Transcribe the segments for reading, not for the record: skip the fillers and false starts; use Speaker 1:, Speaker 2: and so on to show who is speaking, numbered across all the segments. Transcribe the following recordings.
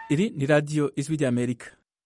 Speaker 1: Iri ni radiyo ijwi ry'Amerika.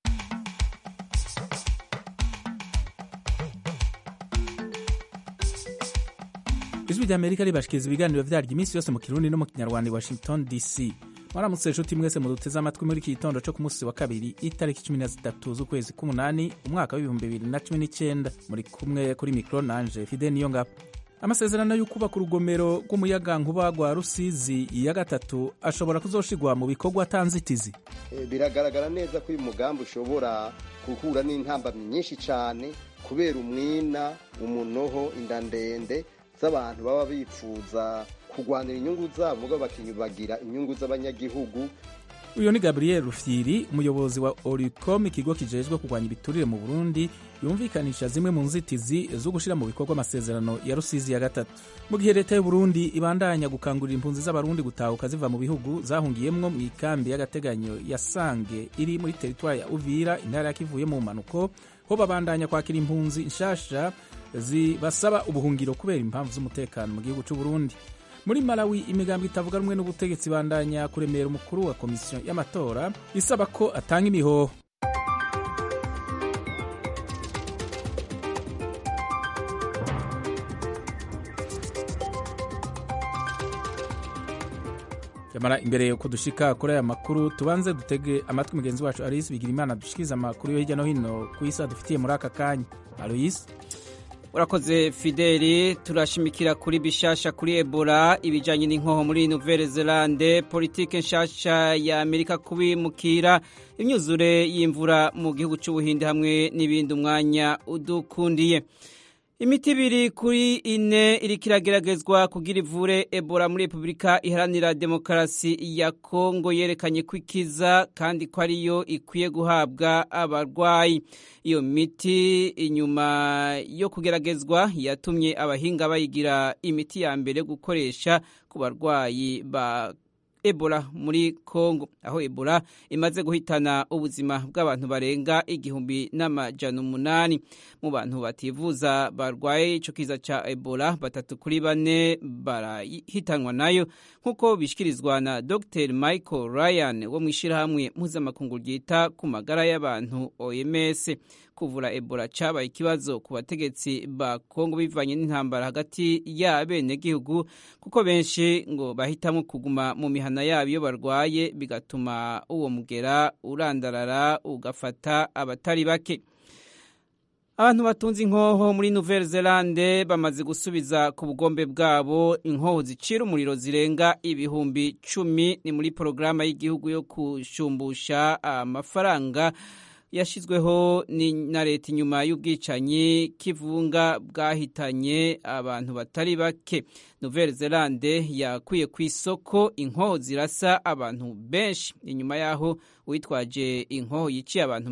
Speaker 1: Ijwi ry'Amerika ribashikiriza ibiganiro vyaryo iminsi yose mu Kirundi no mu Kinyarwanda i Washington DC. Mwaramutse nshuti mwese muduteze amatwi muri iki gitondo co ku munsi wa kabiri itariki 13 z'ukwezi k'umunani umwaka w'2019. Muri kumwe kuri mikro nanje Fide Niyongabo. Amasezerano y'ukubaka urugomero rw'umuyagankuba rwa Rusizi ya gatatu ashobora kuzoshigwa mu bikorwa atanzitizi.
Speaker 2: Biragaragara neza ko uyu mugambi ushobora guhura n'intambamyi nyinshi cyane kubera umwina, umunoho, inda ndende z'abantu baba bifuza kugwanira inyungu zabo mugabo bakinyubagira inyungu z'abanyagihugu.
Speaker 1: Uyo ni Gabriel Rufyiri, umuyobozi wa Oricom, ikigo kijejwe kurwanya ibiturire mu Burundi, yumvikanisha zimwe mu nzitizi zo gushira mu bikorwa amasezerano ya Rusizi ya gatatu. Mu gihe leta y'u Burundi ibandanya gukangurira impunzi z'abarundi gutahuka ziva mu bihugu zahungiyemwo mu ikambi y'agateganyo ya Sange iri muri teritwari ya Uvira, intara ya Kivu mu manuko, ho babandanya kwakira impunzi nshasha zibasaba ubuhungiro kubera impamvu z'umutekano mu gihugu cy'u Burundi. Muri Malawi, imigambi itavuga rumwe n'ubutegetsi bandanya kuremera umukuru wa komisiyo y'amatora isaba ko atanga imihoho. Yamara imbere yo kudushika kuri aya makuru tubanze dutege amatwi mugenzi wacu Aloyse Bigirimana dushikiriza amakuru yo hirya no hino ku isi dufitiye muri aka kanya. Aloyse.
Speaker 3: Urakoze Fideli, turashimikira kuri bishasha kuri Ebola, ibijanye n'inkoho muri Nouvelle-Zélande, politike nshasha ya Amerika kubimukira, imyuzure y'imvura mu gihugu c'Ubuhinde hamwe n'ibindi umwanya udukundiye. Imiti ibiri kuri ine iriko irageragezwa kugira ivure Ebola muri Republika Iharanira Demokarasi ya Kongo, yerekanye kwikiza kandi ko ariyo ikwiye guhabwa abarwayi. Iyo miti inyuma yo kugeragezwa yatumye abahinga bayigira imiti ya mbere gukoresha ku barwayi ba Ebola muri Kongo, aho Ebola imaze guhitana ubuzima bw'abantu barenga 1,800. Mu bantu bativuza barwaye ico kiza ca Ebola 3 kuri 4 barahitanwa nayo, nkuko bishikirizwa na Dr. Michael Ryan wo mwishirahamwe mpuzamakungu ryita ku magara y'abantu OMS. Kuvura Ebola cabaye ikibazo ku bategetsi ba Kongo bivanye n'intambara hagati y'abene gihugu, kuko benshi ngo bahitamo kuguma mu mihana yabo iyo barwaye, bigatuma uwo mugera urandarara ugafata abatari bake. Abantu batunze inkoho muri Nouvelle-Zélande bamaze gusubiza ku bugombe bwabo inkoho zicira umuriro zirenga 10,000. Ni muri porogaramu y'igihugu yo kushumbusha amafaranga yashizweho na leta inyuma y'ubwicanyi kivunga bwahitanye abantu batari bake. Nouvelle-Zélande yakuye ku isoko inkoho zirasa abantu benshi inyuma yaho witwaje inkoho yiciye abantu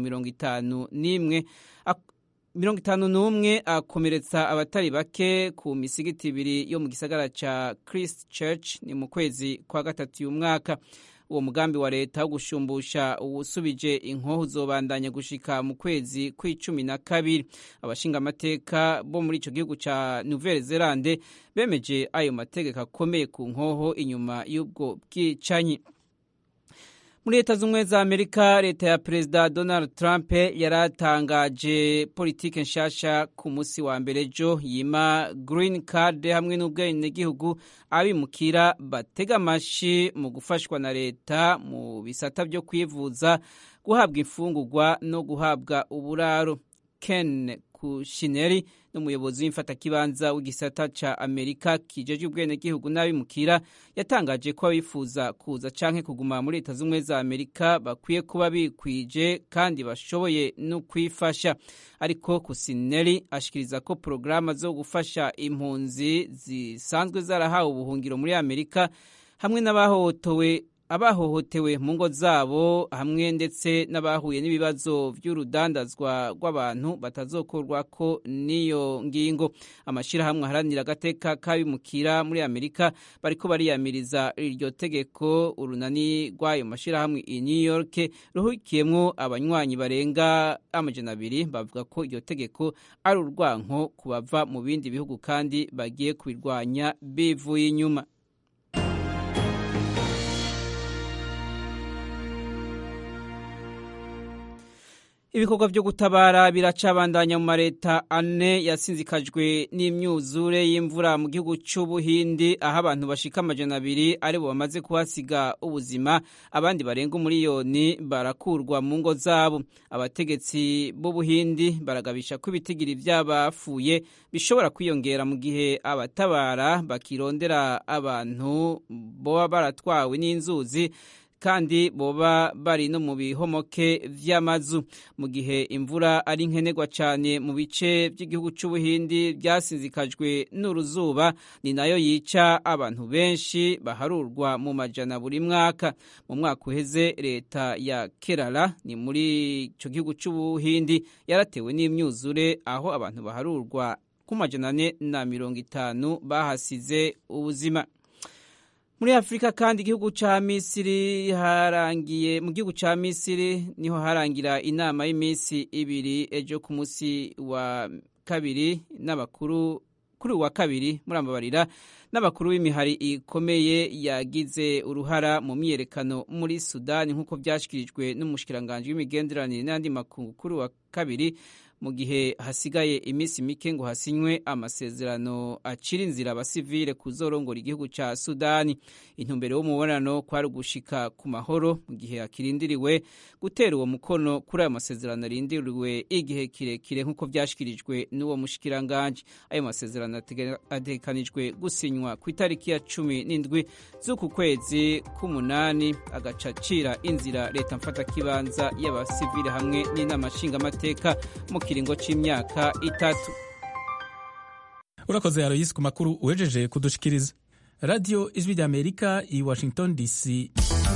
Speaker 3: 51 akomeretsa abatari bake ku misigiti ibiri yo mu gisagara ca Christchurch. Ni mu kwezi kwa gatatu y'umwaka. Uwo mugambi wa leta wo gushumbusha uwusubije inkoho uzobandanya gushika mu kwezi kw'icumi-na-kabiri. Abashinga amateka bo muri ico gihugu ca Nouvelle-Zélande bemeje ayo mategeko akomeye ku nkoho inyuma y'ubwo bwicanyi. Muri Leta z'Ubumwe za Amerika, leta ya Perezida Donald Trump yaratangaje politike nshasha ku musi wa mbere jo yima green card hamwe n'ubwenegihugu abimukira batega amashi mu gufashwa na leta mu bisata byo kwivuza, guhabwa imfungurwa no guhabwa uburaro. Ken Kushineri n'umuyobozi w'imfatakibanza w'igisata ca Amerika kijeje ubwenegihugu n'abimukira yatangaje ko abifuza kuza canke kuguma muri Leta z'Ubumwe za Amerika bakwiye kuba bikwije kandi bashoboye no kwifasha. Ariko Kushineri ashikiriza ko programa zo gufasha impunzi zisanzwe zarahawe ubuhungiro muri Amerika hamwe abahohotewe mu ngo zabo hamwe ndetse n'abahuye n'ibibazo by'urudandazwa rw'abantu batazokorwako n'iyo ngingo. Amashirahamwe aharanira agateka k'abimukira muri Amerika bariko bariyamiriza iryo tegeko. Urunani rw'ayo mashirahamwe i New York ruhukiyemwo abanywanyi barenga 200 bavuga ko iryo tegeko ari urwanko kubava mu bindi bihugu kandi bagiye kubirwanya bivuye inyuma. Ibikorwa byo gutabara biracabandanya mu mareta ane yasinzikajwe n'imyuzure y'imvura mu gihugu c'Ubuhindi aho abantu bashika 200 aribo bamaze kuhasiga ubuzima abandi barenga umuriyoni barakurwa mu ngo zabo. Abategetsi b'Ubuhindi baragabisha ko ibitigiri vy'abafuye bishobora kwiyongera mu gihe abatabara bakirondera abantu boba baratwawe n'inzuzi kandi boba bari no mu bihomoke vy'amazu. Mu gihe imvura ari nkenerwa cyane mu bice by'igihugu c'Ubuhindi byasinzikajwe n'uruzuba, ni nayo yica abantu benshi baharurwa mu majana buri mwaka. Mu mwaka uheze leta ya Kerala ni muri ico gihugu c'Ubuhindi yaratewe n'imyuzure aho abantu baharurwa ku majana 450 bahasize ubuzima. Muri Afrika kandi igihugu ca Misiri mu gihugu ca Misiri niho harangira inama y'imisi ibiri ejo ku musi wa kabiri kuri wa kabiri murambabarira n'abakuru b'imihari ikomeye yagize uruhara mu myiyerekano muri Sudani nk'uko byashikirijwe n'umushikiranganje w'imigenderanire n'andi makungu kuri wa kabiri mu gihe hasigaye imisi mike ngo hasinywe amasezerano acira inzira abasivile kuzorongora igihugu ca Sudani. Intumbero y'umubonano kwari gushika ku mahoro mu gihe akirindiriwe gutera uwo mukono kuri ayo masezerano arindiriwe igihe kirekire nk'uko byashikirijwe n'uwo mushikiranganje. Ayo masezerano ategekanijwe gusinywa ku itariki ya 17 z'uku kwezi k'umunani agacacira inzira leta mfata kibanza y'abasivile hamwe n'inama nshingamateka mu kiringo c'imyaka 3.
Speaker 1: Urakoze Aloysi ku makuru uhejeje kudushikiriza. Radio Ijwi ry'Amerika i Washington DC.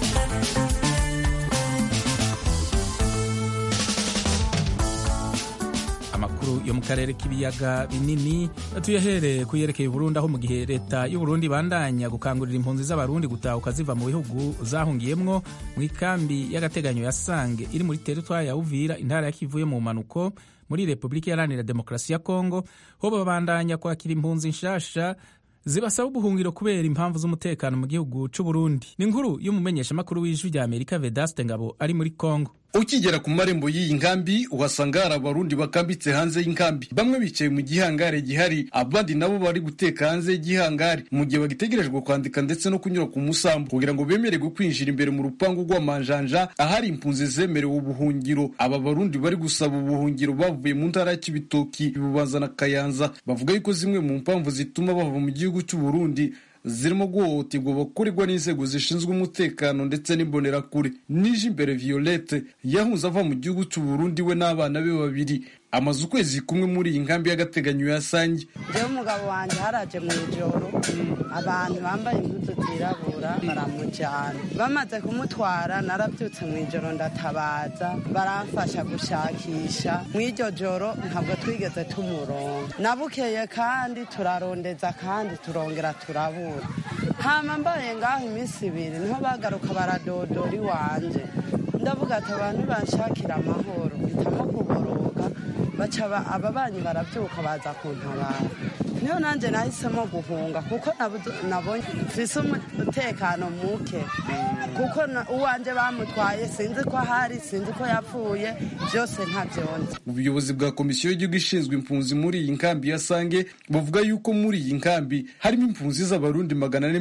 Speaker 1: Amakuru yo mu karere k'ibiyaga binini tuyahereye kuyerekeye Burundi aho mu gihe leta y'u Burundi bandanya gukangurira impunzi z'abarundi gutahuka ziva mu bihugu zahungiyemwo mu ikambi y'agateganyo ya Sange iri muri territoire ya Uvira intara ya Kivu yo mu manuko muri Republika Iharanira Demokarasi ya Kongo ho babandanya kwakira impunzi nshasha zibasaba ubuhungiro kubera impamvu z'umutekano mu gihugu c'u Burundi. Ni inkuru y'umumenyesha makuru w'Ijwi ry'Amerika Vedaste Ngabo ari muri Kongo.
Speaker 4: Ukigera ku marembo y'iyi nkambi uhasanga hari abarundi bakambitse hanze y'inkambi, bamwe bicaye mu gihangare gihari, abandi nabo bari guteka hanze y'igihangare mu gihe bagitegerejwe kwandika ndetse no kunyura ku musambu kugira ngo bemererwe kwinjira imbere mu rupangu rw'amanjanja ahari impunzi zemerewe ubuhungiro. Aba barundi bari gusaba ubuhungiro bavuye mu ntara ya Cibitoki, Bubanza na Kayanza, bavuga yuko zimwe mu mpamvu zituma bava mu gihugu cy'u Burundi zirimo guhohoterwa bakorerwa n'inzego zishinzwe umutekano ndetse n'imbonerakure. Nije imbere Violette yahunze ava mu gihugu cy'u Burundi we n'abana be babiri amaze ukwezi kumwe muri iyi nkambi y'agateganyo ya Sange.
Speaker 5: Jewe umugabo wanje haraje mu ijoro abantu bambaye impuzu zirabura baramujyana, bamaze kumutwara narabyutse mu ijoro ndatabaza baramfasha gushakisha. Mu iryo joro ntabwo twigeze tumuronka, nabukeye kandi turarondeza kandi turongera turabura. Hama mbaye ngaho iminsi ibiri niho bagaruka baradodora iwanje, ndavuga ati abantu banshakira amahoro bitamo kuboroga, baca ababanyi barabyuka baza kuntabara. Niyo nanje nahisemo guhunga kuko nabonye mfise umutekano muke, kuko uwanje bamutwaye sinzi ko ahari, sinzi ko yapfuye, byose ntavyonze.
Speaker 4: Ubuyobozi bwa komisiyo y'igihugu ishinzwe impunzi muri iyi nkambi ya Sange bavuga yuko muri iyi nkambi harimo impunzi z'abarundi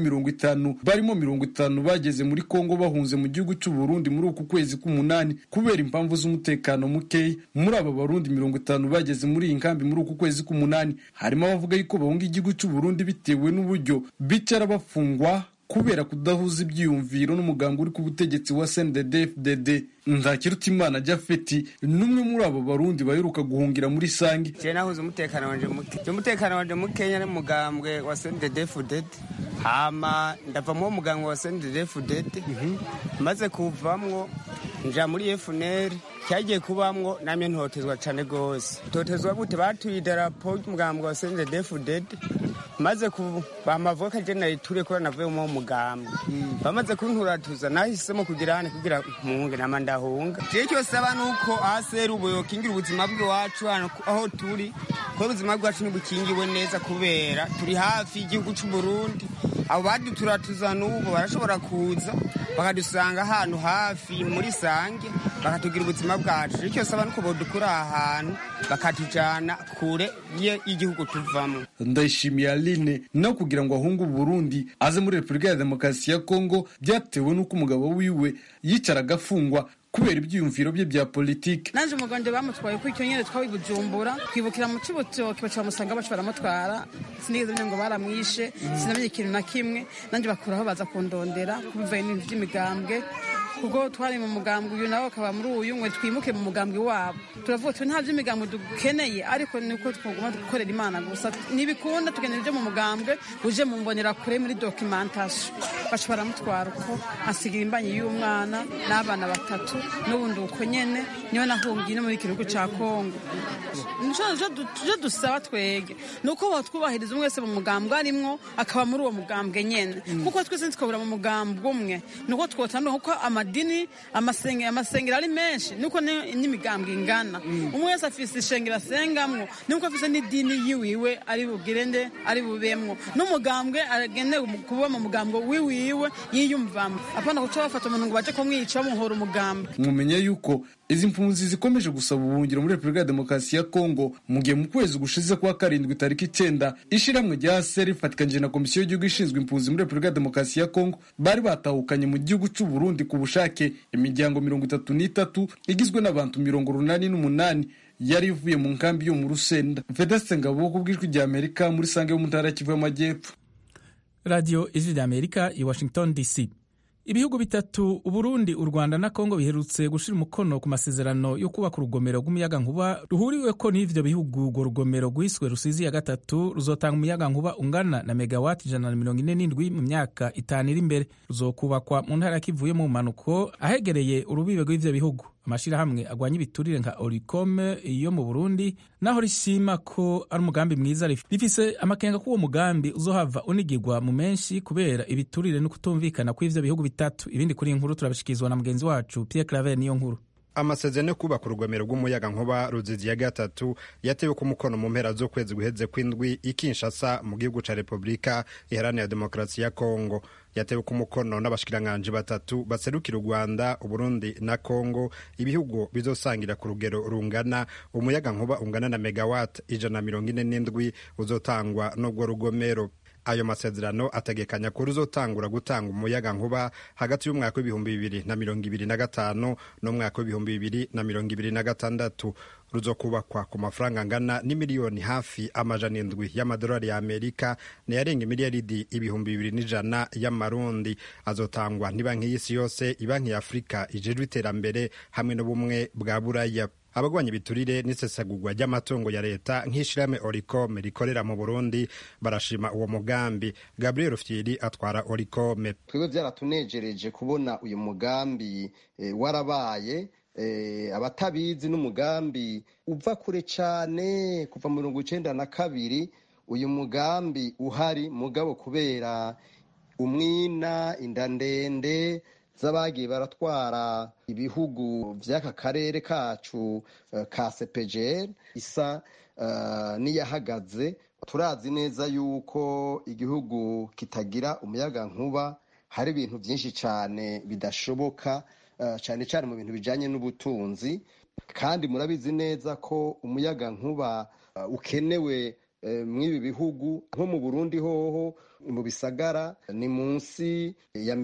Speaker 4: 450, barimo 50 bageze muri Kongo bahunze mu gihugu cy'u Burundi muri uku kwezi k'umunani kubera impamvu z'umutekano muke. Muri aba barundi 50 bageze muri iyi nkambi muri uku kwezi k'umunani harimo abavuga yuko bahunga igihugu cy'u Burundi bitewe n'uburyo bicara bafungwa kubera kudahuza ibyiyumviro n'umuganga uri ku butegetsi wa CNDD-FDD. Nzakirutimana Jafeti numwe muri abo barundi baheruka guhungira muri Sange.
Speaker 6: Je nahuza umutekano wanje muke. Umutekano wanje mukenya ne mugambwe wa CNDD-FDD. Hama ndava mu mugambwe wa CNDD-FDD. Maze kuvamwo nja muri FNL cyagiye kubamwo namye ntotezwa cyane gose. Totezwa gute batuye idarapo y'umugambwe wa CNDD-FDD. Maze bamavuka general ture ko navuye mu mugambwe. Bamaze kunturatuza nahisemo kugira hane kugira muhunge namandahunga. Je cyose abantu uko aseru ubuyo kingira ubuzima bwacu aho turi ko ubuzima bwacu nibukingiwe neza kubera turi hafi y'igihugu cy'u Burundi. Abo baduturatuza n'ubu barashobora kuza bakadusanga ahantu hafi muri Sange bakatugira ubuzima bwacu icyo saba nuko bodukura ahantu bakatujana kure y'igihugu tuvamo.
Speaker 4: Ndayishimiye Aline no kugira ngo ahunge Burundi aze muri Repubulika ya Demokarasi ya Kongo byatewe n'uko umugabo wiwe yicaraga afungwa kubera ibyiyumviro bye bya politike.
Speaker 7: Nanje umugande bamutwaye ku icyo nyene twawi Bujumbura twibukira mu Cibitoke baca bamusanga baca baramutwara sinigeze ngo baramwishe sinamenye ikintu na kimwe nanje bakuraho baza kundondera kubivaye n'ibintu by'imigambwe kuko twari mu mugambwe uyu nawe akaba muri uyu ngo twimuke mu mugambwe wabo turavuga twe nta by'imigambwe dukeneye ariko niko twaguma dukorera Imana gusa nibikunda tugenera ibyo mu mugambwe uje mu mbonera kure muri documentation baca baramutwara uko asigira imbanyi y'umwana n'abana batatu n'ubundi uko nyene niyo nahungiye no muri gihugu ca Kongo. Nico dusaba twege nuko batwubahiriza umwe wese mu mugambwe arimwo akaba muri uwo mugambwe nyene kuko twese twabura mu mugambwe umwe nuko twotandukanye kuko amadini amasengero ari menshi nuko n'imigambwe ingana umwe wese afise ishengero asengamwo nuko afise n'idini yiwiwe ari bugirende ari bubemwo n'umugambwe agende kuba mu mugambwe wiwiwe yiyumvamo apana kuco bafata umuntu ngo baje kumwica bamuhora umugambwe.
Speaker 4: Mumenye yuko izi mpunzi zikomeje gusaba ubuhungiro muri Repubulika ya Demokarasi ya Kongo mu gihe mu kwezi gushize kwa 7 tariki 9 ishiramwe rya ASER ifatikanyije na Komisiyo y'Igihugu ishinzwe impunzi muri Repubulika ya Demokarasi ya Kongo bari batahukanye mu gihugu cy'u Burundi ku bushake imiryango 33 igizwe n'abantu 88 yari ivuye mu nkambi yo mu Rusenda. Vedaste Ngabo ku bw'ijwi rya Amerika muri Sange yo mu ntara ya Kivu y'Amajyepfo.
Speaker 1: Radio Ijwi rya Amerika i Washington DC. Ibihugu bitatu Uburundi, u Rwanda na Kongo biherutse gushira umukono ku masezerano yo kubaka urugomero rw'umuyaga nkuba ruhuriweko n'ivyo bihugu. Urwo rugomero rwiswe Rusizi ya gatatu ruzotanga umuyaga nkuba ungana na megawati 147 mu myaka 5 iri imbere. Ruzokubakwa mu ntara Kivu mu manuko ahegereye urubibe rw'ivyo bihugu. Amashirahamwe agwanya ibiturire nka Oricom iyo mu Burundi naho rishima ko ari umugambi mwiza rifise amakenga ko uwo mugambi uzohava unigirwa mu menshi kubera ibiturire no kutumvikana kw'ivyo bihugu bitatu. Ibindi kuri inkuru turabishikizwa na mugenzi wacu Pierre Claver niyo nkuru.
Speaker 8: Amasezerano yo kubaka urugomero rw'umuyaga nkuba Ruzizi ya gatatu yatewe ku mukono mu mpera zo kwezi guheze kw'indwi i Kinshasa mu gihugu ca Repubulika Iharanira Demokarasi ya Kongo. Yatewe ku mukono n'abashikiranganje batatu baserukira u Rwanda, Uburundi na Kongo, ibihugu bizosangira ku rugero rungana umuyaga nkuba ungana na megawati 147 uzotangwa n'ubwo rugomero. Ayo masezerano ategekanya ko ruzotangura gutanga umuyaga nkuba hagati y'umwaka w'2025 n'umwaka w'2026. Ruzokubakwa ku mafaranga angana n'imiliyoni hafi amajana 7 y'amadolari ya Amerika n'ayarenga miliyaridi 2,100 y'amarundi. Azotangwa n'ibanki y'isi yose, ibanki ya Afrika ijejwe iterambere hamwe n'ubumwe bwa Buraya. Abagwanya ibiturire n'isesagurwa ry'amatungo ya leta nk'ishirahamwe Oricom rikorera mu Burundi barashima uwo mugambi. Gabriel Rufyiri atwara Oricom.
Speaker 2: Twebwe byaratunejereje kubona uyu mugambi warabaye. Abatabizi n'umugambi uva kure cyane kuva mu 1992 uyu mugambi uhari mugabo kubera umwina inda ndende z'abagiye baratwara ibihugu by'aka karere kacu ka CPGL isa n'iyahagaze. Turazi neza yuko igihugu kitagira umuyaga nkuba hari ibintu byinshi cyane bidashoboka, cyane cyane mu bintu bijanye n'ubutunzi, kandi murabizi neza ko umuyaga nkuba ukenewe mw'ibi bihugu. Nko mu Burundi hoho mu bisagara ni munsi ya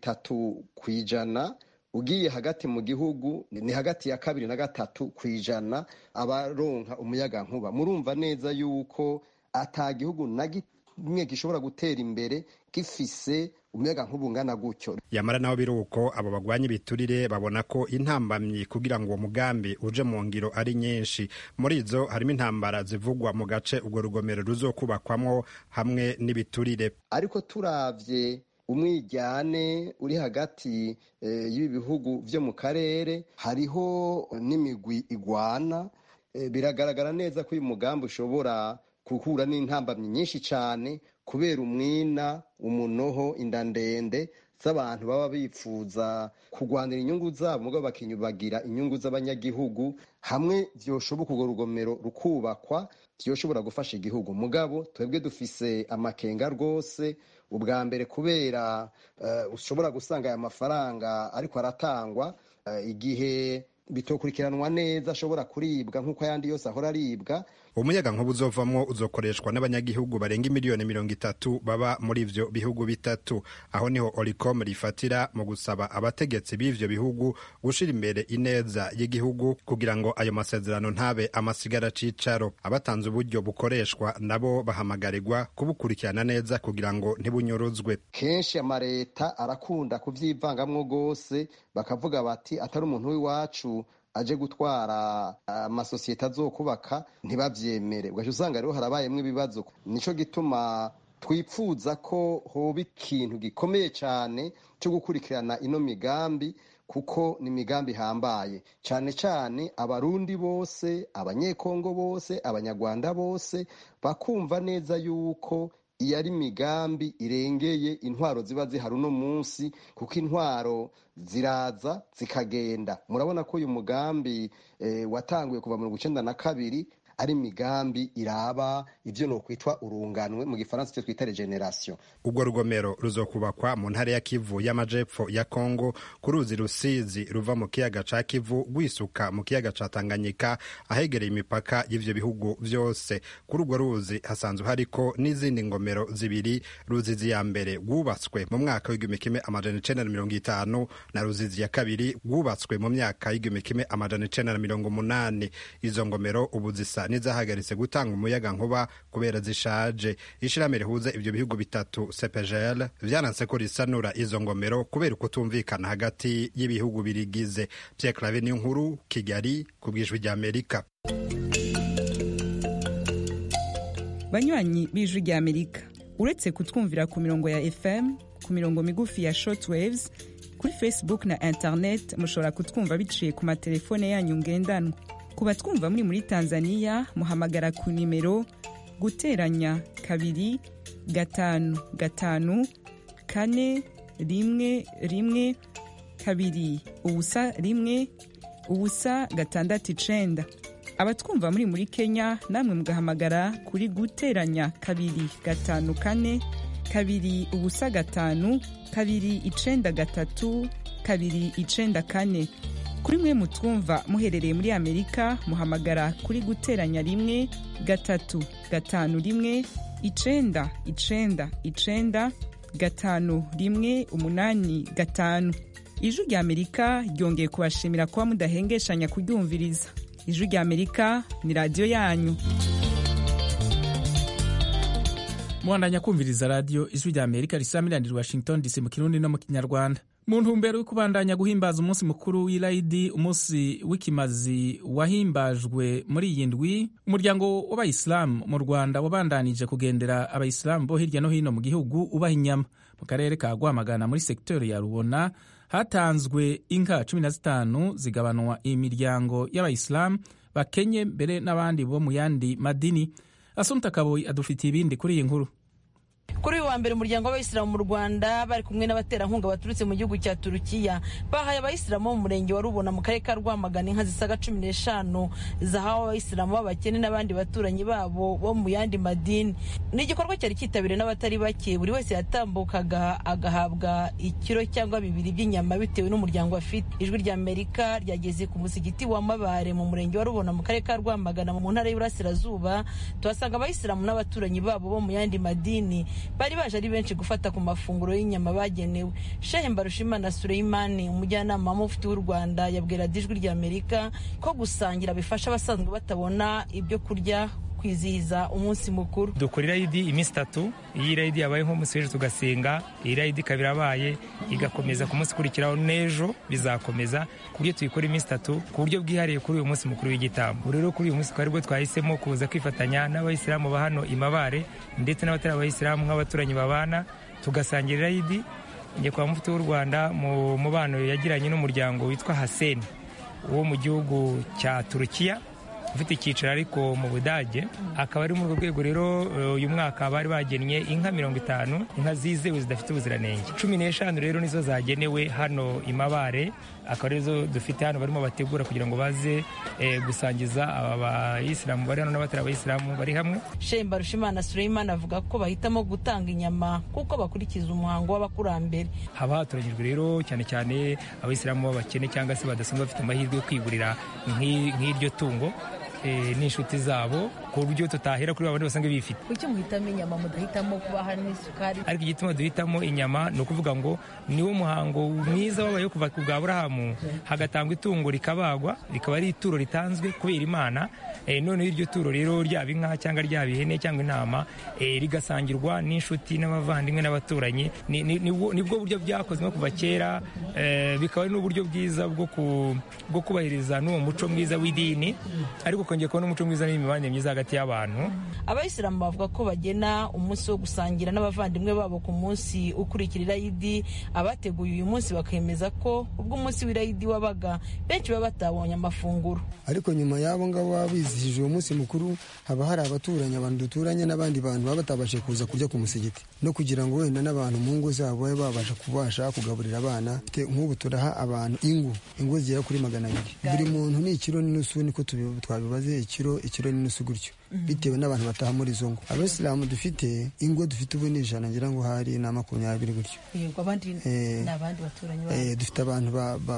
Speaker 2: 30%, ugiye hagati mu gihugu ni hagati ya 2 na 3% abaronka umuyaga nkuba. Murumva neza yuko ata gihugu na kimwe gishobora gutera imbere gifise umuyaga nkuba ungana gutyo.
Speaker 8: Yamara naho biruko abo bagwanya ibiturire babona ko intambamyi kugira ngo uwo mugambi uje mu ngiro ari nyinshi. Muri izo harimo intambara zivugwa mu gace urwo rugomero ruzokubakwamwo hamwe n'ibiturire.
Speaker 2: Ariko turavye umwijyane uri hagati y'ibi bihugu vyo mu karere, hariho n'imigwi igwana. Biragaragara neza ko uyu mugambi ushobora guhura n'intambamyi nyinshi cyane kubera umwina, umunoho, inda ndende z'abantu baba bifuza kurwanira inyungu zabo mugabo bakinyubagira inyungu z'abanyagihugu. Hamwe vyoshoboka urwo rugomero rukubakwa vyoshobora gufasha igihugu, mugabo twebwe dufise amakenga rwose. Ubwa mbere kubera ushobora gusanga aya mafaranga ariko aratangwa igihe bitokurikiranwa neza ashobora kuribwa nk'uko ayandi yose ahora aribwa.
Speaker 8: umuyagankuba uzovamwo uzokoreshwa n'abanyagihugu barenga miliyoni 30 baba muri ivyo bihugu bitatu. Aho niho Oricom rifatira mu gusaba abategetsi b'ivyo bihugu gushira imbere ineza y'igihugu kugira ngo ayo masezerano ntabe amasigara cicaro. Abatanze uburyo bukoreshwa nabo bahamagarirwa kubukurikirana neza kugira ngo ntibunyuruzwe.
Speaker 2: Kenshi amareta arakunda kuvyivangamwo gose, bakavuga bati atari umuntu w'iwacu aje gutwara amasosiyete azokubaka ntibavyemere. Ugaca usanga rero harabayemwo ibibazo. Nico gituma twipfuza ko hoba ikintu gikomeye cyane cyo gukurikirana ino migambi, kuko ni migambi hambaye cyane cyane abarundi bose, abanyekongo bose, abanyarwanda bose bakumva neza yuko iyo ari migambi irengeye intwaro ziba zihari uno munsi, kuko intwaro ziraza zikagenda. Murabona ko uyu mugambi watanguye kuva mu 1992 ari migambi iraba ivyo no kwitwa urunganwe, mu gifaransa cyo twita regeneration.
Speaker 8: Ubwo rugomero ruzokubakwa mu ntara ya Kivu y'amajepfo ya Kongo, ku ruzi Rusizi ruva mu kiyaga ca Kivu rwisuka mu kiyaga ca Tanganyika ahegereye imipaka y'ivyo bihugu vyose. Kuri urwo ruzi hasanzwe hariko n'izindi ngomero zibiri. Ruzizi ya mbere rwubatswe mu mwaka w'1950 na Ruzizi ya kabiri rwubatswe mu myaka y'1980. Izo ngomero ubu zisa nizahagaritse gutanga umuyaga nkuba kubera zishaje. Ishirahamwe rihuza ivyo bihugu bitatu CPGL vyananse ko risanura izo ngomero kubera ukutumvikana hagati y'ibihugu birigize. Pierre Claver Niyonkuru, Kigali, kubw'ijwi rya Amerika.
Speaker 9: Banywanyi b'ijwi rya Amerika, uretse kutwumvira ku mirongo ya FM, ku mirongo migufi ya shortwaves, kuri Facebook na internet mushobora kutwumva biciye ku matelefone yanyu ngendanwa. Kuba twumva muri Tanzania muhamagara ku nimero guteranya 2554112 abatwumva muri Kenya namwe mugahamagara kuri guteranya 255 kuri mwe mutwumva muherereye muri Amerika muhamagara kuri guteranya 1-351-995 Ijwi rya Amerika ryongeye kubashimira kuba mudahengeshanya kuryumviriza. Ijwi rya Amerika ni radio yanyu.
Speaker 1: Mwandanya kumviriza radio Ijwi rya Amerika risamiraniye Washington DC mu Kirundi no mu Kinyarwanda. Mu ntumbero yo kubandanya guhimbaza umunsi mukuru w'Ilaidi, umunsi w'ikimazi wahimbajwe muri iyi ndwi, umuryango w'abayisilamu mu Rwanda wabandanije kugendera abayisilamu bo hirya no hino mu gihugu ubaha inyama. Mu karere ka Rwamagana muri sektori ya Rubona hatanzwe inka 15 zigabanwa imiryango y'abayisilamu bakenye mbere n'abandi bo mu yandi madini. Asumta Kaboyi adufitiye ibindi kuri iyi nkuru.
Speaker 10: Kuri uyu wa mbere umuryango w'abayisilamu mu Rwanda bari kumwe n'abaterankunga baturutse mu gihugu cya Turukiya bahaye abayisilamu mu murenge wa Rubona mu karere ka Rwamagana inka zisaga 15 zahawe abayisilamu b'abakene n'abandi baturanyi babo bo mu yandi madini. Ni igikorwa cyari cyitabiriwe n'abatari bake, buri wese yatambukaga agahabwa ikiro cyangwa bibiri by'inyama bitewe n'umuryango afite. Ijwi rya Amerika ryageze ku musigiti wa Mabare mu murenge wa Rubona mu karere ka Rwamagana mu ntara y'Iburasirazuba, tuhasanga abayisilamu n'abaturanyi babo bo mu yandi madini bari baje ari benshi gufata ku mafunguro y'inyama bagenewe. Shehe Mbarushimana Suleimani, umujyanama w'umufti w'u Rwanda, yabwira Ijwi rya Amerika ko gusangira bifasha abasanzwe batabona ibyo kurya kwizihiza umunsi mukuru.
Speaker 11: Dukora Eid iminsi 3, iyi Eid yabaye nko munsi w'ejo tugasenga, iyi Eid kabira abaye igakomeza ku munsi kurikiraho n'ejo bizakomeza ku buryo tuyikora iminsi 3 ku buryo bwihariye kuri uyu munsi mukuru w'igitambo. Rero kuri uyu munsi twaribwo twahisemo kuza kwifatanya n'abayisilamu ba hano Imabare ndetse n'abatari abayisilamu nk'abaturanyi babana tugasangira Eid. Ngiye kwa mufti w'u Rwanda mu mubano yagiranye n'umuryango witwa Haseni wo mu gihugu cya Turukiya, ufite icyicaro ariko mu Budage, akaba ari muri urwo rwego rero uyu mwaka bari bagennye inka 50, inka zizewe zidafite ubuziranenge. 15 rero nizo zagenewe hano Imabare, akaba arizo dufite hano barimo bategura kugira ngo baze gusangiza aba bayisilamu bari hano n'abatari abayisilamu bari hamwe.
Speaker 10: Shemba Rushimana Suleiman avuga ko bahitamo gutanga inyama kuko bakurikiza umuhango w'abakurambere.
Speaker 11: Haba hatoranyijwe rero cyane cyane abayisilamu b'abakene cyangwa se badasanzwe bafite amahirwe yo kwigurira nk'iryo tungo n'inshuti zabo, ku buryo tutahera kuri babandi basanzwe bifite.
Speaker 12: Kuki muhitamo inyama mudahitamo kubaha n'isukari?
Speaker 11: Ariko igituma duhitamo inyama ni ukuvuga ngo niwo muhango mwiza wabayeho kuva ku bwa Aburahamu, hagatangwa itungo rikabagwa, rikaba ari ituro ritanzwe kubera Imana. Noneho iryo turo rero ryaba inka cyangwa ryaba ihene cyangwa intama rigasangirwa n'inshuti n'abavandimwe n'abaturanyi. Nibwo buryo byakozwe kuva kera, bikaba ari n'uburyo bwiza bwo kubahiriza n'uwo muco mwiza w'idini, ariko kongera kubona umuco mwiza n'imibanire myiza hagati y'abantu.
Speaker 10: Abayisilamu bavuga ko bagena umunsi wo gusangira n'abavandimwe babo ku munsi ukurikira Irayidi. Abateguye uyu munsi bakemeza ko ubwo umunsi w'Irayidi wabaga benshi baba batabonye amafunguro,
Speaker 13: ariko nyuma y'abo ngabo baba bizihije uwo munsi mukuru haba hari abaturanyi, abantu duturanye n'abandi bantu baba batabashe kuza kurya ku musigiti, no kugira ngo wenda n'abantu mu ngo zabo babe babasha kugaburira abana. Nk'ubu turaha abantu ingo zigera kuri 200, buri muntu ni ikiro n'inusu, niko twabibaze, ikiro n'inusu gutyo, bitewe n'abantu bataha muri izo ngo. Abasilamu dufite ingo dufite ubu ni 100, ngira ngo hari na 20 gutyo.
Speaker 12: Yego, abandi n'abandi baturanyi
Speaker 13: dufite abantu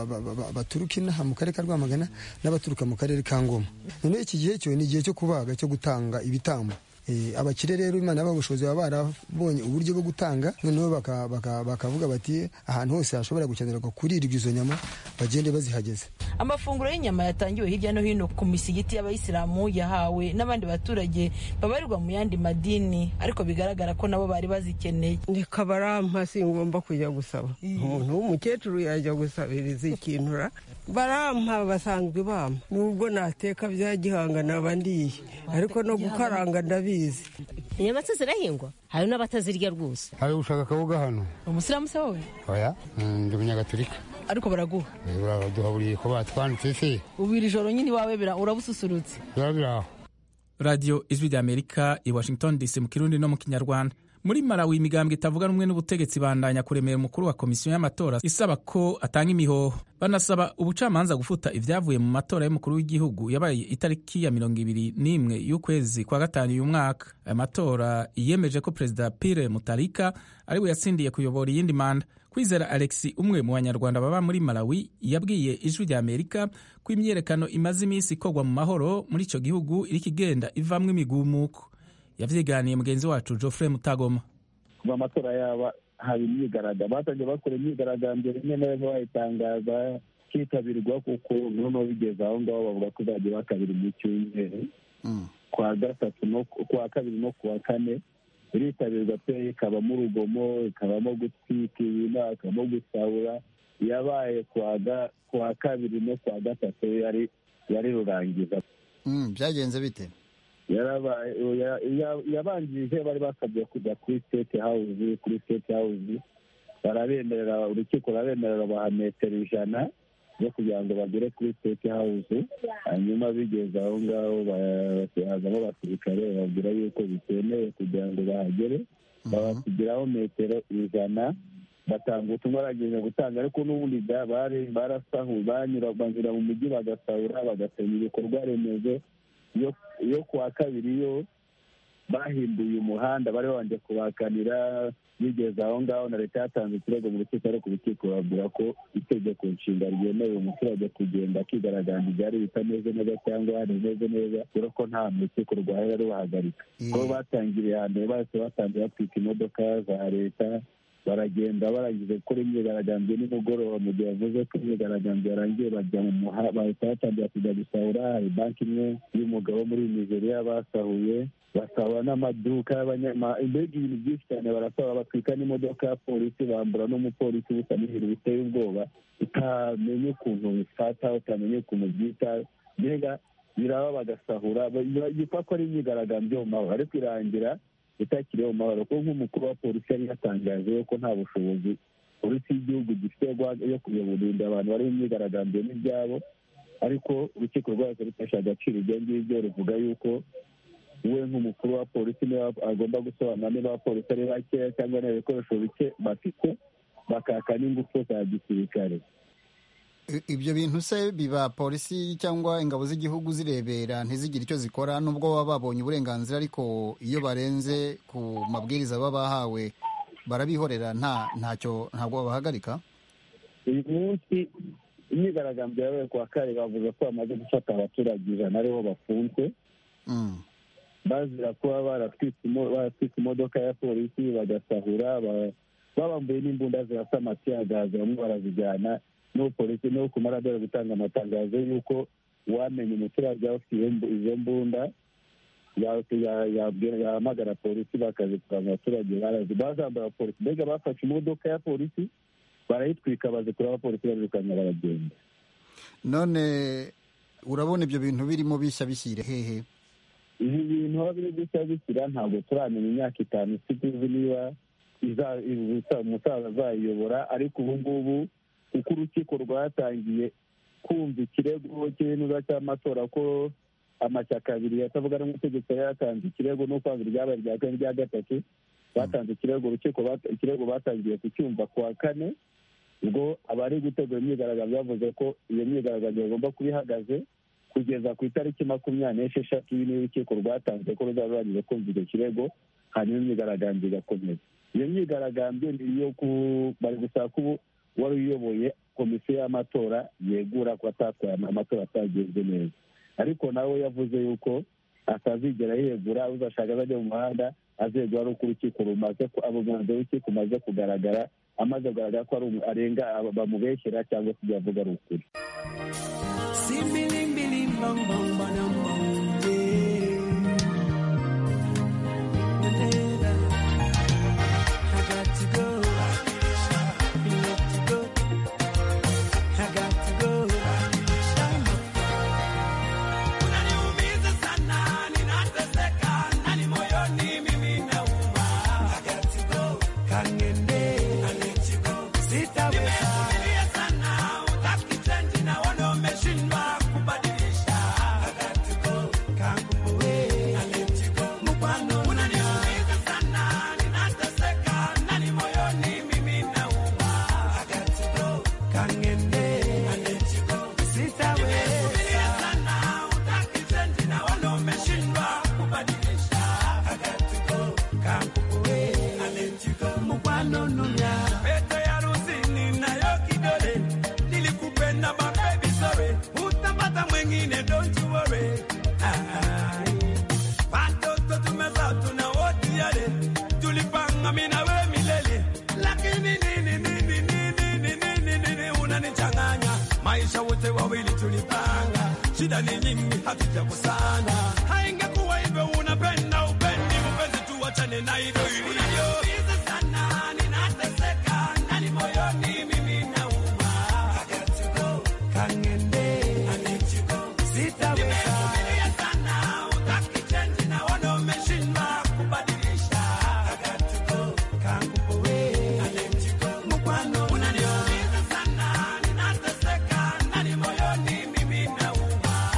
Speaker 13: baturuka inaha mu karere ka Rwamagana n'abaturuka mu karere ka Ngoma. None iki gihe cyo ni igihe cyo kubaga, cyo gutanga ibitambo. Abakire rero Imana y'ababushobozi baba barabonye uburyo bwo gutanga, noneho bakavuga bati ahantu hose hashobora gukenerwa kurirwa izo nyama bagende bazihageze.
Speaker 10: Amafunguro y'inyama yatangiwe hirya no hino ku misigiti y'abayisilamu yahawe n'abandi baturage babarirwa mu yandi madini, ariko bigaragara ko nabo bari bazikeneye.
Speaker 14: Ndeka barampa, singomba kujya gusaba. Umuntu w'umukecuru yajya gusabiriza ikintu, barampa, basanzwe bampa. Nubwo nateka bya gihanga nabandiye, ariko no gukaranga ndabizi.
Speaker 12: Inyama zirahingwa, hari n'abatazirya rwose.
Speaker 15: Hari ushaka kabuga hano?
Speaker 12: Umusilamu se wowe?
Speaker 15: Oya, ndi Umunyagatolika.
Speaker 12: Ariko baraguha?
Speaker 15: Baraduha buriye ko batwanditse se.
Speaker 12: Ubiri joro nyine iwawe urabususurutse.
Speaker 15: Birabiraho.
Speaker 1: Radio Ijwi ry'Amerika i Washington DC mu Kirundi no mu Kinyarwanda. Muri Malawi imigambwe itavuga rumwe n'ubutegetsi bandanya kuremera umukuru wa komisiyo y'amatora isaba ko atanga imihoho. Banasaba ubucamanza gufuta ivyavuye mu matora y'umukuru w'igihugu yabaye itariki ya 21 y'ukwezi kwa gatanu uyu mwaka. Aya matora yemeje ko Perezida Pierre Mutharika ariwe yatsindiye kuyobora iyindi manda. Kwizera Alexis, umwe mu banyarwanda baba muri Malawi, yabwiye Ijwi ry'Amerika ko imyerekano imaze iminsi ikorwa mu mahoro muri ico gihugu iriko igenda ivamwo imigumuko. Yavyiganiye mugenzi wacu Geoffrey Mutagoma.
Speaker 16: Kuva amatora yaba hari imyigaragambyo, batangiye bakora imyigaragambyo rimwe na rimwe bayitangaza kitabirwa, kuko noneho bigeze aho ngaho bavuga ko bagiye bakabiri mu cyumweru, kwa gatatu no kwa kabiri no kwa kane iritabirwa pe, ikabamo urugomo, ikabamo gutwika ibintu, ikabamo gusahura. Yabaye kwa kabiri no kwa gatatu yari rurangiza.
Speaker 17: Byagenze bite?
Speaker 16: Yabanjije bari basabye kujya kuri State House, barabemerera, urukiko rurabemerera baha metero 100 yo kugira ngo bagere kuri State House. Hanyuma bigeze aho ngaho hazamo abasirikare bababwira yuko bitemewe kugira ngo bahagere, babashyiraho metero 100, batanga ubutumwa bagiye gutanga, ariko n'ubundi barasahuye, banyura mu mujyi bagasahura, bagasenya ibikorwa remezo. Yo kuwa kabiri yo bahinduye umuhanda, bari babanje kubakanira. Bigeze aho ngaho na leta yatanze ikirego mu rukiko, ariko urukiko babwira ko itegeko nshinga ryemerera umuturage kugenda akigaragambya ibyari bitameze neza cyangwa bimeze neza, dore ko nta rukiko rwahera rubahagarika. Ko batangiriye hambere bahise batangira batwika imodoka za leta, baragenda barangije gukora imyigaragambyo nimugoroba. Mu gihe bavuze ko imyigaragambyo yarangiye, bajya mu muhanda, bahita batangira kujya gusahura. Hari banki imwe y'umugabo muri Nigeria basahuye, basahura n'amaduka mbega ibintu byinshi cyane barasahura, batwika n'imodoka ya polisi, bambura n'umupolisi ubusa n'ibintu biteye ubwoba, utamenye ukuntu bifata, utamenye ukuntu byita, mbega biraba bagasahura. Yitwa ko ari imyigaragambyo mu mahoro, ariko irangira itakiriho mu mahoro, kuko nk'umukuru wa polisi yari yatangaje ko nta bushobozi polisi y'igihugu gifite yo kurinda abantu bari mu myigaragambyo n'ibyabo. ariko urukiko rwahise rutesha agaciro ibyo ngibyo ruvuga yuko we nk'umukuru wa polisi niba agomba gusobanura niba abapolisi ari bakeya cyangwa nta bikoresho bike bafite bakaka n'ingufu za gisirikare.
Speaker 17: Ibyo bintu se biba polisi cyangwa ingabo z'igihugu zirebera ntizigire icyo zikora nubwo baba babonye uburenganzira, ariko iyo barenze ku mabwiriza baba bahawe barabihorera ntabwo babahagarika?
Speaker 16: Uyu munsi imyigaragambyo yabaye kuwa kane bavuze ko bamaze gufata abaturage 100 ariho bafunzwe bazira kuba baratwitse imodoka ya polisi bagasahura, babambuye n'imbunda zirasa amatiyagazi, bamwe barazijyana n'uwo polisi no ku maradari gutanga amatangazo y'uko wamenye umuturage ufite izo mbunda yahamagara polisi bakazitwara abaturage bazambara polisi. Mbega bafashe imodoka ya polisi barayitwika bazikura abapolisi babirukanye baragenda.
Speaker 17: None urabona ibyo bintu birimo bishya bishyire hehe?
Speaker 16: Ibi bintu aho biri bishya bishyira ntabwo turamenya imyaka 5 tuzi niba umusaza azayiyobora, ariko ubu ngubu uko urukiko rwatangiye kumva ikirego cy'intuza cy'amatora ko amashyaka abiri yatavuga n'umutegetsi yatanze ikirego no kwanga iryabaye rya kane rya gatatu batanze ikirego, ikirego batangiye kucyumva kuwa kane, ubwo abari gutegura imyigaragambyo bavuze ko iyo myigaragambyo bagomba kubihagaze kugeza ku itariki 26 y'urukiko rwatanze ko ruzaba rwagiye kumva icyo kirego, hanyuma imyigaragambyo igakomeza. Iyo myigaragambyo niyo bari gusaba ko wari uyoboye komisiyo y'amatora yegura ko atatwaye amatora atagenze neza, ariko nawe yavuze yuko atazigera yegura, uzashaka azajya mu muhanda azegura ari uko urukiko rumaze abo mwanzuro w'urukiko umaze kugaragara, amaze kugaragara ko arenga bamubeshyera cyangwa se yavuga ari ukuri.
Speaker 18: Shida ni nyingi hatujakusana, haingekuwa hivyo unapenda upendi mpenzi tuachane na hivyo ilivyo sana, ninateseka ndani moyoni mimi nauma, I got to go kangende, I let you go, sitaweza sana, utaki change na wana umeshindwa kubadilisha, I got to go kangupowe, I let you go, mkwano unaniumiza sana, ninateseka ndani moyoni mimi nauma.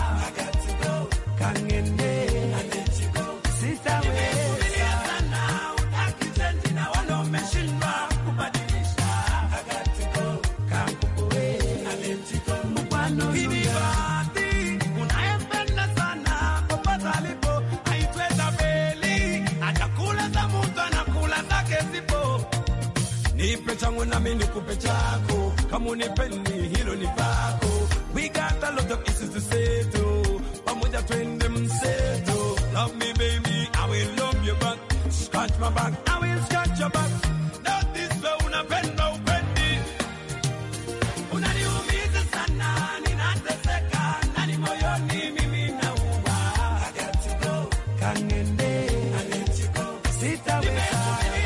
Speaker 18: Nipe changu na mimi nikupe chako, kama unipendi hilo ni pako. We got a lot of issues to settle, pamoja twende mseto. Love me baby, I will love you back. Scratch my back, I will scratch your back. Not this way unapenda upendi. Unaniumiza sana, ninateseka ndani moyoni mimi nauma. I got to go kangende, I let you go, sitaweza.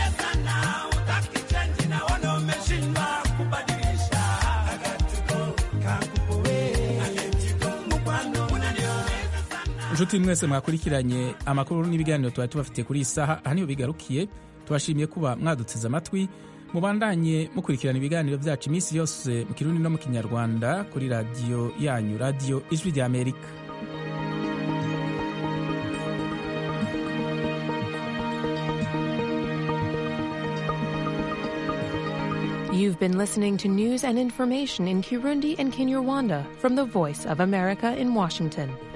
Speaker 1: Inshuti mwese mwakurikiranye amakuru n'ibiganiro twari tubafitiye kuri iyi saha, aha niho bigarukiye. Tubashimiye kuba mwaduteze amatwi, mubandanye mukurikirana ibiganiro byacu iminsi yose mu kirundi no mu kinyarwanda kuri radiyo yanyu, radiyo ijwi rya Amerika.
Speaker 19: You've been listening to news and information in Kirundi and Kinyarwanda from the Voice of America in Washington.